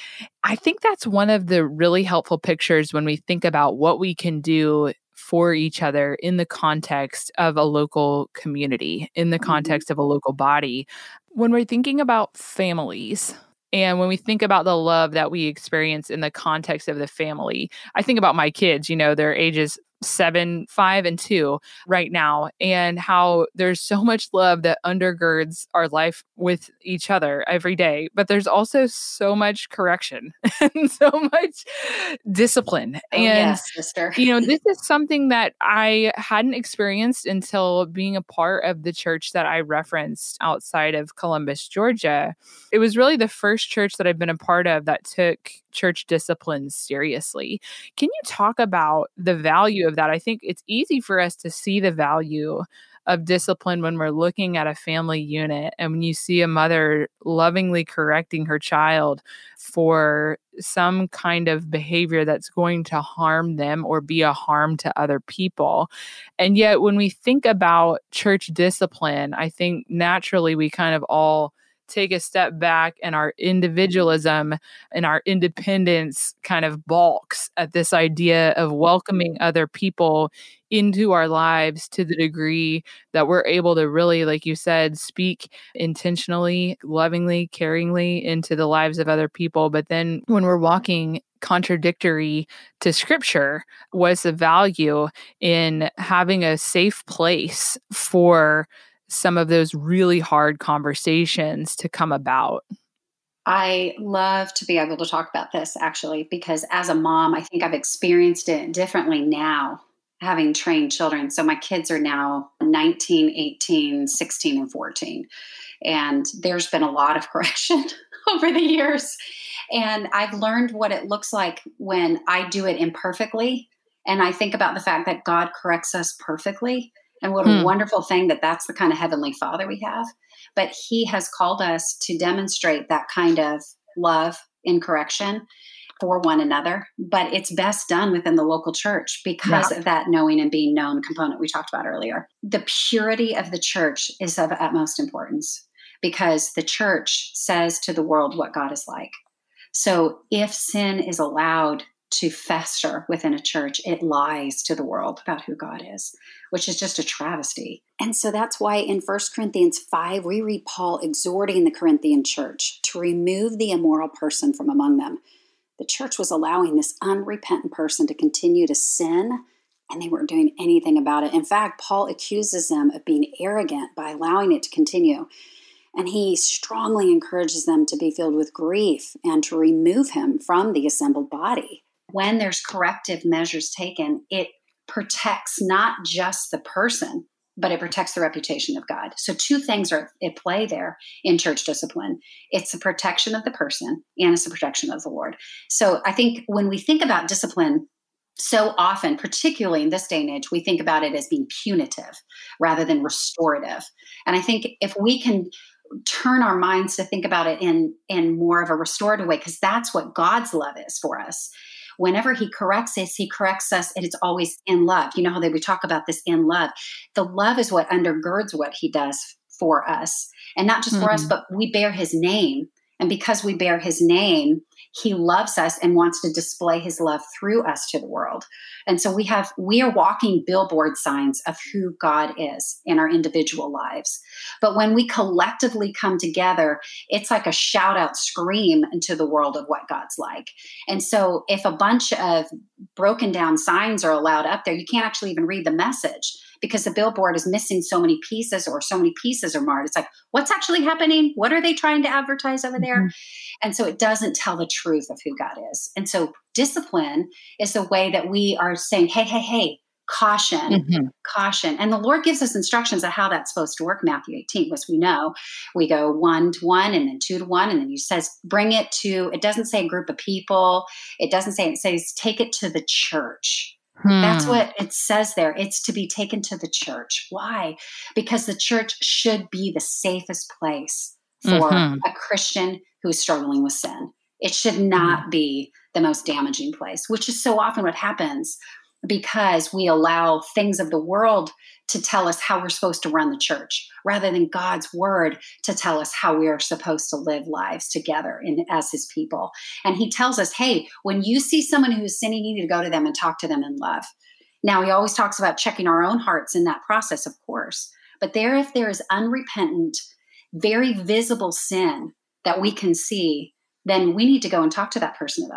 I think that's one of the really helpful pictures when we think about what we can do for each other in the context of a local community, in the context of a local body. When we're thinking about families, and when we think about the love that we experience in the context of the family, I think about my kids, you know, their ages seven, five, and two right now, and how there's so much love that undergirds our life with each other every day. But there's also so much correction and so much discipline. Oh, And, yes, sister. you know, this is something that I hadn't experienced until being a part of the church that I referenced outside of Columbus, Georgia. It was really the first church that I've been a part of that took church discipline seriously. Can you talk about the value of that? I think it's easy for us to see the value of discipline when we're looking at a family unit and when you see a mother lovingly correcting her child for some kind of behavior that's going to harm them or be a harm to other people. And yet when we think about church discipline, I think naturally we kind of all take a step back, and our individualism and our independence kind of balks at this idea of welcoming other people into our lives to the degree that we're able to really, like you said, speak intentionally, lovingly, caringly into the lives of other people. But then when we're walking contradictory to scripture, what's the value in having a safe place for some of those really hard conversations to come about? I love to be able to talk about this actually, because as a mom, I think I've experienced it differently now, having trained children. So my kids are now nineteen, eighteen, sixteen, and fourteen. And there's been a lot of correction over the years. And I've learned what it looks like when I do it imperfectly. And I think about the fact that God corrects us perfectly. And what a Hmm. wonderful thing that that's the kind of Heavenly Father we have. But He has called us to demonstrate that kind of love in correction for one another. But it's best done within the local church because Yeah. of that knowing and being known component we talked about earlier. The purity of the church is of utmost importance because the church says to the world what God is like. So if sin is allowed to fester within a church, it lies to the world about who God is, which is just a travesty. And so that's why in First Corinthians five, we read Paul exhorting the Corinthian church to remove the immoral person from among them. The church was allowing this unrepentant person to continue to sin, and they weren't doing anything about it. In fact, Paul accuses them of being arrogant by allowing it to continue. And he strongly encourages them to be filled with grief and to remove him from the assembled body. When there's corrective measures taken, it protects not just the person, but it protects the reputation of God. So two things are at play there in church discipline. It's the protection of the person and it's the protection of the Lord. So I think when we think about discipline, so often, particularly in this day and age, we think about it as being punitive rather than restorative. And I think if we can turn our minds to think about it in, in more of a restorative way, because that's what God's love is for us. Whenever He corrects us, He corrects us, and it's always in love. You know how they we talk about this in love. The love is what undergirds what He does for us. And not just for us, Mhm. but we bear His name. And because we bear His name, He loves us and wants to display His love through us to the world. And so we have, we are walking billboard signs of who God is in our individual lives. But when we collectively come together, it's like a shout out scream into the world of what God's like. And so if a bunch of broken down signs are allowed up there, you can't actually even read the message because the billboard is missing so many pieces or so many pieces are marred. It's like, what's actually happening? What are they trying to advertise over there? Mhm. And so it doesn't tell the truth of who God is. And so discipline is the way that we are saying, hey, hey, hey, caution, Mhm. caution. And the Lord gives us instructions on how that's supposed to work. Matthew eighteen, as we know, we go one to one and then two to one. And then He says, bring it to, it doesn't say a group of people. It doesn't say, it says, take it to the church. That's Hmm. what it says there. It's to be taken to the church. Why? Because the church should be the safest place for Mhm. a Christian who is struggling with sin. It should Mhm. not be the most damaging place, which is so often what happens because we allow things of the world to tell us how we're supposed to run the church rather than God's word to tell us how we are supposed to live lives together in, as His people. And He tells us, hey, when you see someone who's sinning, you need to go to them and talk to them in love. Now, He always talks about checking our own hearts in that process, of course. But there, if there is unrepentant, very visible sin that we can see, then we need to go and talk to that person about it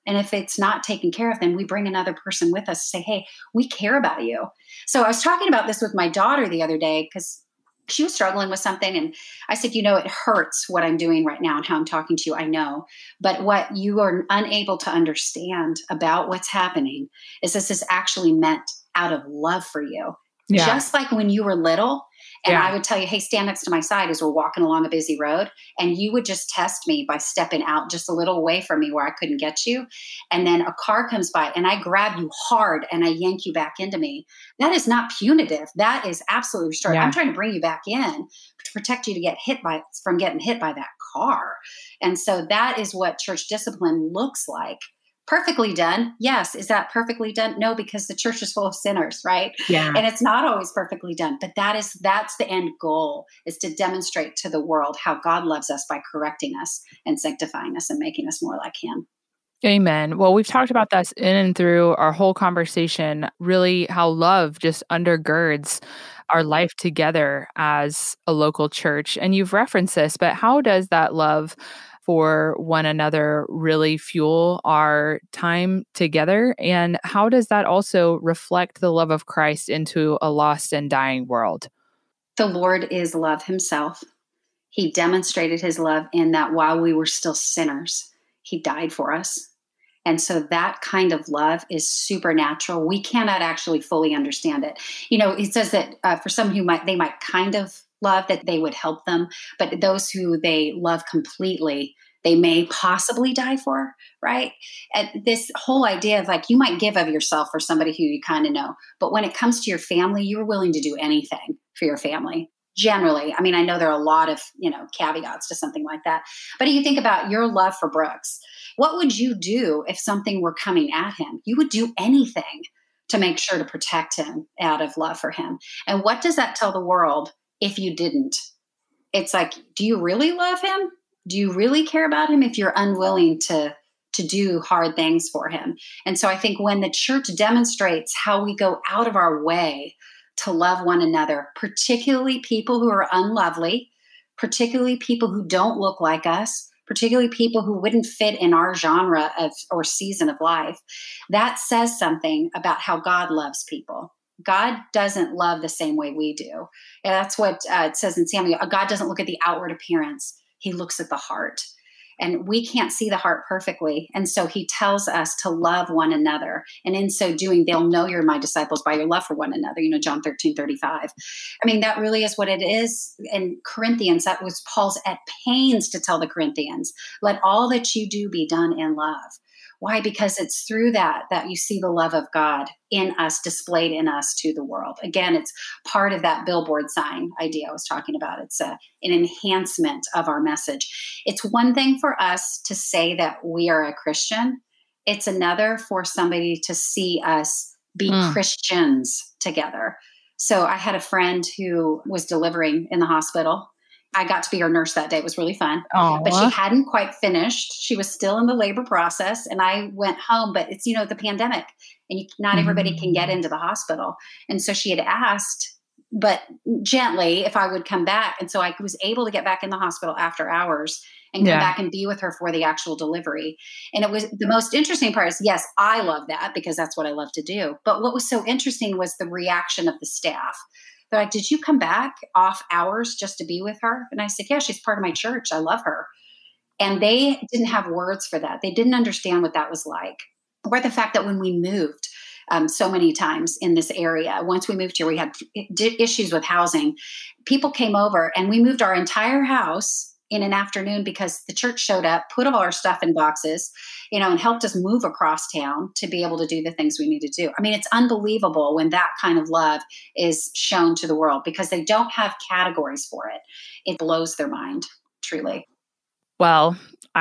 And if it's not taken care of, then we bring another person with us to say, hey, we care about you. So I was talking about this with my daughter the other day because she was struggling with something. And I said, you know, it hurts what I'm doing right now and how I'm talking to you. I know. But what you are unable to understand about what's happening is this is actually meant out of love for you. Yeah. Just like when you were little and yeah. I would tell you, hey, stand next to my side as we're walking along a busy road. And you would just test me by stepping out just a little away from me where I couldn't get you. And then a car comes by and I grab you hard and I yank you back into me. That is not punitive. That is absolutely restorative. Yeah. I'm trying to bring you back in to protect you to get hit by from getting hit by that car. And so that is what church discipline looks like. Perfectly done. Yes. Is that perfectly done? No, because the church is full of sinners, right? Yeah. And it's not always perfectly done, but that is, that's the end goal, is to demonstrate to the world how God loves us by correcting us and sanctifying us and making us more like him. Amen. Well, we've talked about this in and through our whole conversation, really how love just undergirds our life together as a local church. And you've referenced this, but how does that love for one another really fuel our time together? And how does that also reflect the love of Christ into a lost and dying world? The Lord is love himself. He demonstrated his love in that while we were still sinners, he died for us. And so that kind of love is supernatural. We cannot actually fully understand it. You know, it says that uh, for some who might, they might kind of love, that they would help them, but those who they love completely, they may possibly die for, right? And this whole idea of like, you might give of yourself for somebody who you kind of know, but when it comes to your family, you're willing to do anything for your family. Generally, I mean, I know there are a lot of, you know, caveats to something like that, but if you think about your love for Brooks, what would you do if something were coming at him? You would do anything to make sure to protect him out of love for him. And what does that tell the world if you didn't? It's like, do you really love him? Do you really care about him if you're unwilling to, to do hard things for him? And so I think when the church demonstrates how we go out of our way to love one another, particularly people who are unlovely, particularly people who don't look like us, particularly people who wouldn't fit in our genre of or season of life, that says something about how God loves people. God doesn't love the same way we do. And that's what uh, it says in Samuel. God doesn't look at the outward appearance. He looks at the heart. And we can't see the heart perfectly. And so he tells us to love one another. And in so doing, they'll know you're my disciples by your love for one another. You know, John thirteen thirty-five. I mean, that really is what it is. In Corinthians, that was Paul's at pains to tell the Corinthians, let all that you do be done in love. Why? Because it's through that that you see the love of God in us, displayed in us to the world. Again, it's part of that billboard sign idea I was talking about. It's a, an enhancement of our message. It's one thing for us to say that we are a Christian. It's another for somebody to see us be mm. Christians together. So I had a friend who was delivering in the hospital. I got to be her nurse that day. It was really fun. Aww. But she hadn't quite finished. She was still in the labor process. And I went home, but it's, you know, the pandemic and you, not everybody can get into the hospital. And so she had asked, but gently, if I would come back. And so I was able to get back in the hospital after hours and come yeah. back and be with her for the actual delivery. And it was the most interesting part is, yes, I love that because that's what I love to do. But what was so interesting was the reaction of the staff. They're like, did you come back off hours just to be with her? And I said, yeah, she's part of my church. I love her. And they didn't have words for that. They didn't understand what that was like. Or the fact that when we moved um, so many times in this area, once we moved here, we had d- issues with housing. People came over and we moved our entire house in an afternoon because the church showed up, put all our stuff in boxes, you know, and helped us move across town to be able to do the things we need to do. I mean, it's unbelievable when that kind of love is shown to the world because they don't have categories for it. It blows their mind, truly. Well,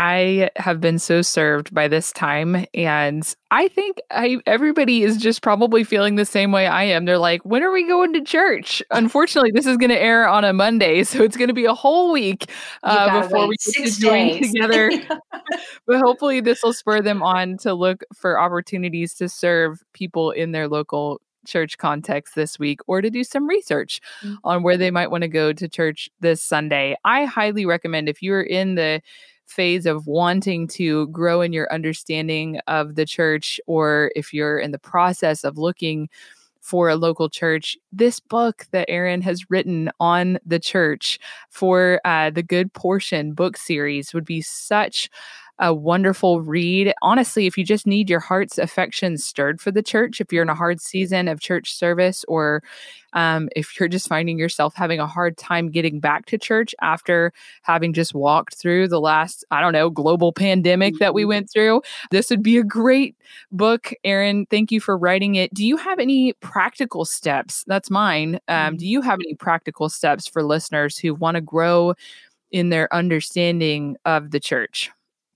I have been so served by this time. And I think I, everybody is just probably feeling the same way I am. They're like, when are we going to church? Unfortunately, this is going to air on a Monday. So it's going to be a whole week uh, before we get to join together. But hopefully this will spur them on to look for opportunities to serve people in their local church context this week or to do some research mm-hmm. on where they might want to go to church this Sunday. I highly recommend if you're in the phase of wanting to grow in your understanding of the church, or if you're in the process of looking for a local church, this book that Erin has written on the church for uh, the Good Portion book series would be such a wonderful read. Honestly, if you just need your heart's affection stirred for the church, if you're in a hard season of church service, or um, if you're just finding yourself having a hard time getting back to church after having just walked through the last, I don't know, global pandemic that we went through, this would be a great book. Erin, thank you for writing it. Do you have any practical steps? That's mine. Um, do you have any practical steps for listeners who want to grow in their understanding of the church?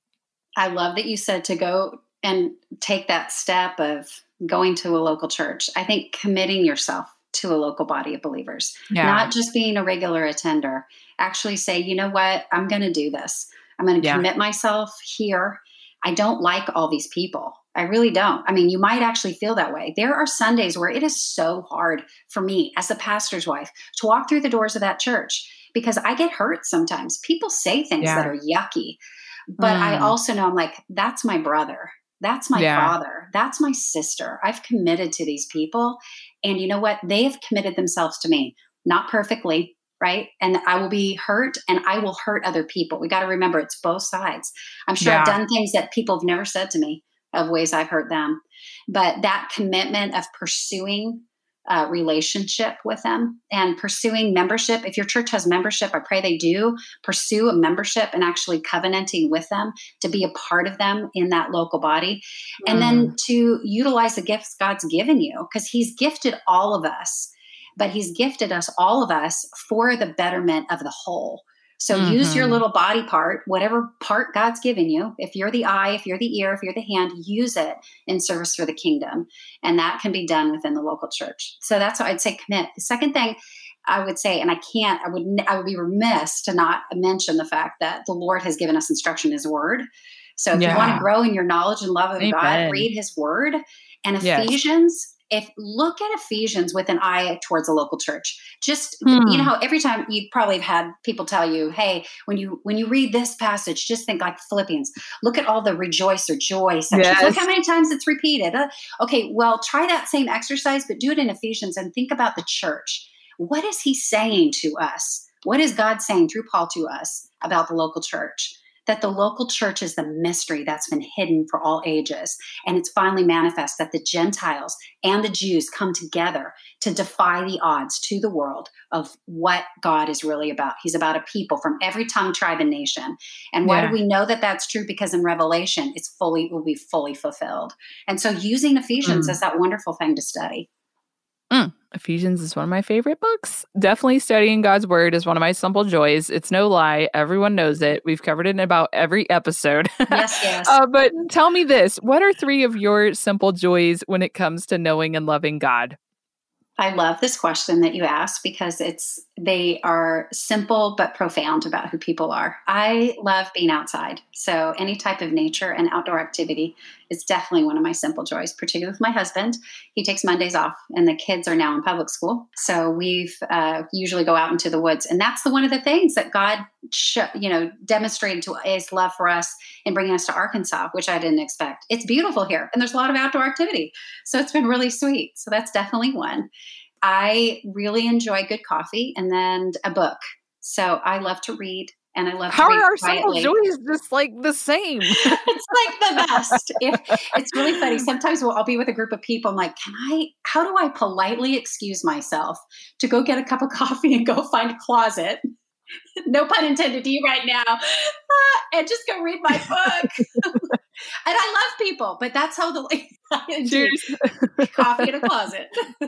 I love that you said to go and take that step of going to a local church. I think committing yourself to a local body of believers, yeah. not just being a regular attender, actually say, you know what, I'm going to do this. I'm going to yeah. commit myself here. I don't like all these people. I really don't. I mean, you might actually feel that way. There are Sundays where it is so hard for me as a pastor's wife to walk through the doors of that church because I get hurt sometimes. People say things yeah. that are yucky. But mm. I also know I'm like, that's my brother. That's my yeah. father. That's my sister. I've committed to these people. And you know what? They have committed themselves to me, not perfectly, right? And I will be hurt and I will hurt other people. We got to remember it's both sides. I'm sure yeah. I've done things that people have never said to me of ways I've hurt them. But that commitment of pursuing Uh, relationship with them and pursuing membership. If your church has membership, I pray they do pursue a membership and actually covenanting with them to be a part of them in that local body. Mm. And then to utilize the gifts God's given you, because he's gifted all of us, but he's gifted us, all of us, for the betterment of the whole. So mm-hmm. use your little body part, whatever part God's given you. If you're the eye, if you're the ear, if you're the hand, use it in service for the kingdom. And that can be done within the local church. So that's what I'd say, commit. The second thing I would say, and I can't, I would, I would be remiss to not mention the fact that the Lord has given us instruction in his word. So if yeah. you want to grow in your knowledge and love of Amen. God, read his word. And Ephesians, yes. If look at Ephesians with an eye towards a local church, just, hmm. you know, how every time you probably have had people tell you, hey, when you, when you read this passage, just think like Philippians, look at all the rejoice or joy sections. Yes. Look how many times it's repeated. Uh, okay. Well, try that same exercise, but do it in Ephesians and think about the church. What is he saying to us? What is God saying through Paul to us about the local church? That the local church is the mystery that's been hidden for all ages. And it's finally manifest that the Gentiles and the Jews come together to defy the odds to the world of what God is really about. He's about a people from every tongue, tribe, and nation. And why yeah. do we know that that's true? Because in Revelation, it's fully, will be fully fulfilled. And so using Ephesians mm. is that wonderful thing to study. Mm. Ephesians is one of my favorite books. Definitely studying God's word is one of my simple joys. It's no lie. Everyone knows it. We've covered it in about every episode. Yes, yes. uh, but tell me this. What are three of your simple joys when it comes to knowing and loving God? I love this question that you asked because it's they are simple but profound about who people are. I love being outside. So any type of nature and outdoor activity is definitely one of my simple joys, particularly with my husband. He takes Mondays off and the kids are now in public school. So we've uh, usually go out into the woods. And that's the one of the things that God, sh- you know, demonstrated to his love for us in bringing us to Arkansas, which I didn't expect. It's beautiful here and there's a lot of outdoor activity. So it's been really sweet. So that's definitely one. I really enjoy good coffee and then a book. So I love to read and I love How to read are our quietly. simple joys just like the same? It's like the best. If, it's really funny. Sometimes we'll, I'll be with a group of people. I'm like, can I, how do I politely excuse myself to go get a cup of coffee and go find a closet? No pun intended to you right now. Uh, and just go read my book. And I love people, but that's how the Cheers. Coffee in a closet. No,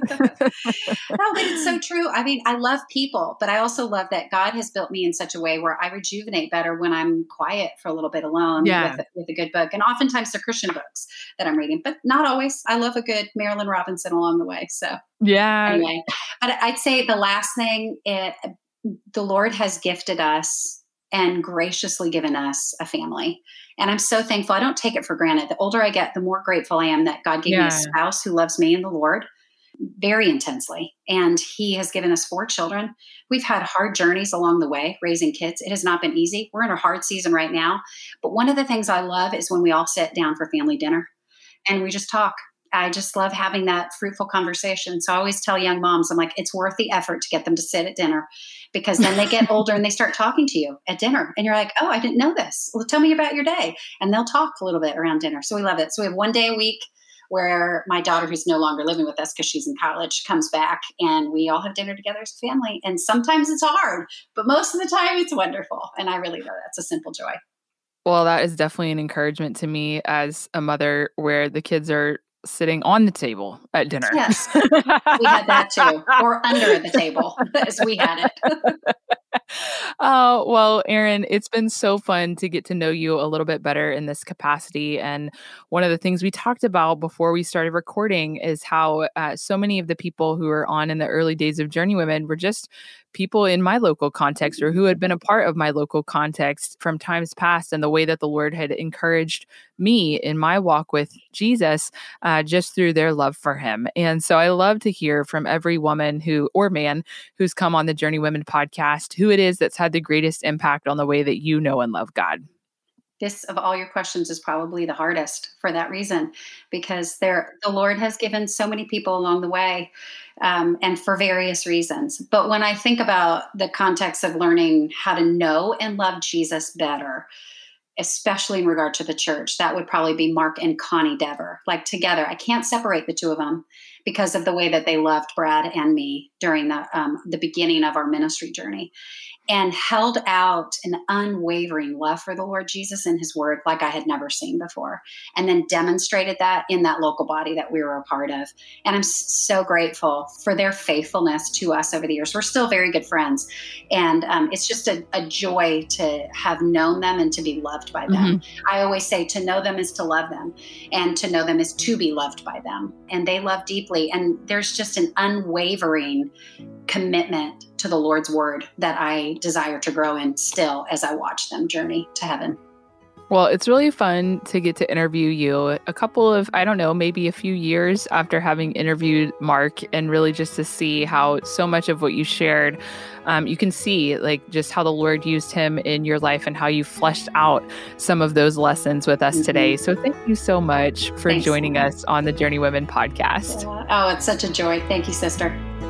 but it's so true. I mean, I love people, but I also love that God has built me in such a way where I rejuvenate better when I'm quiet for a little bit alone yeah. with, with a good book. And oftentimes they're Christian books that I'm reading, but not always. I love a good Marilyn Robinson along the way. So yeah. Anyway, but I'd say the last thing, it, the Lord has gifted us and graciously given us a family. And I'm so thankful. I don't take it for granted. The older I get, the more grateful I am that God gave yeah. me a spouse who loves me and the Lord. very intensely. And he has given us four children. We've had hard journeys along the way, raising kids. It has not been easy. We're in a hard season right now. But one of the things I love is when we all sit down for family dinner and we just talk. I just love having that fruitful conversation. So I always tell young moms, I'm like, it's worth the effort to get them to sit at dinner, because then they get older and they start talking to you at dinner. And you're like, oh, I didn't know this. Well, tell me about your day. And they'll talk a little bit around dinner. So we love it. So we have one day a week where my daughter, who's no longer living with us because she's in college, comes back and we all have dinner together as a family. And sometimes it's hard, but most of the time it's wonderful. And I really love it. It's a simple joy. Well, that is definitely an encouragement to me as a mother, where the kids are sitting on the table at dinner. Yes, we had that too, or under the table as we had it. Oh, well, Erin, it's been so fun to get to know you a little bit better in this capacity. And one of the things we talked about before we started recording is how uh, so many of the people who were on in the early days of Journey Women were just people in my local context, or who had been a part of my local context from times past, and the way that the Lord had encouraged me in my walk with Jesus uh, just through their love for him. And so I love to hear from every woman who, or man, who's come on the Journey Women podcast, who it is that's had the greatest impact on the way that you know and love God. This, of all your questions, is probably the hardest for that reason, because there, the Lord has given so many people along the way, um, and for various reasons. But when I think about the context of learning how to know and love Jesus better, especially in regard to the church, that would probably be Mark and Connie Dever, like together. I can't separate the two of them because of the way that they loved Brad and me during the um, the beginning of our ministry journey, and held out an unwavering love for the Lord Jesus and his word like I had never seen before, and then demonstrated that in that local body that we were a part of. And I'm so grateful for their faithfulness to us over the years. We're still very good friends. And um, it's just a, a joy to have known them and to be loved by them. Mm-hmm. I always say to know them is to love them, and to know them is to be loved by them. And they love deeply. And there's just an unwavering commitment to the Lord's word that I desire to grow in still as I watch them journey to heaven. Well, it's really fun to get to interview you a couple of, I don't know, maybe a few years after having interviewed Mark, and really just to see how so much of what you shared, um, you can see like just how the Lord used him in your life and how you fleshed out some of those lessons with us mm-hmm. today. So thank you so much for Thanks. joining us on the Journey Women podcast. Yeah. Oh, it's such a joy. Thank you, sister.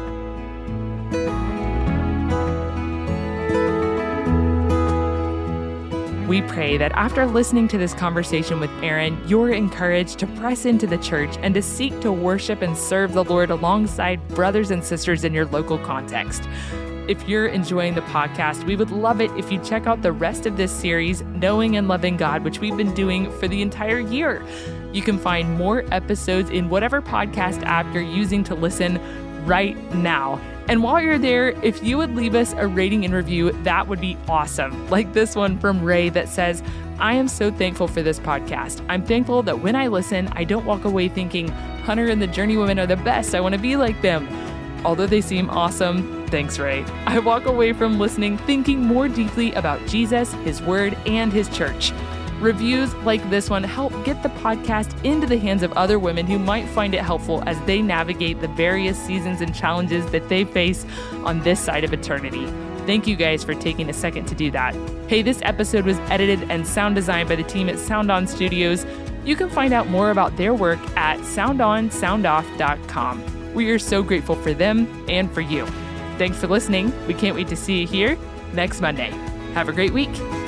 We pray that after listening to this conversation with Erin, you're encouraged to press into the church and to seek to worship and serve the Lord alongside brothers and sisters in your local context. If you're enjoying the podcast, we would love it if you check out the rest of this series, Knowing and Loving God, which we've been doing for the entire year. You can find more episodes in whatever podcast app you're using to listen right now. And while you're there, if you would leave us a rating and review, that would be awesome. Like this one from Ray that says, I am so thankful for this podcast. I'm thankful that when I listen, I don't walk away thinking Hunter and the Journey Women are the best. I want to be like them. Although they seem awesome, thanks, Ray. I walk away from listening thinking more deeply about Jesus, his word, and his church. Reviews like this one help get the podcast into the hands of other women who might find it helpful as they navigate the various seasons and challenges that they face on this side of eternity. Thank you guys for taking a second to do that. Hey, this episode was edited and sound designed by the team at Sound On Studios. You can find out more about their work at sound on sound off dot com. We are so grateful for them and for you. Thanks for listening. We can't wait to see you here next Monday. Have a great week.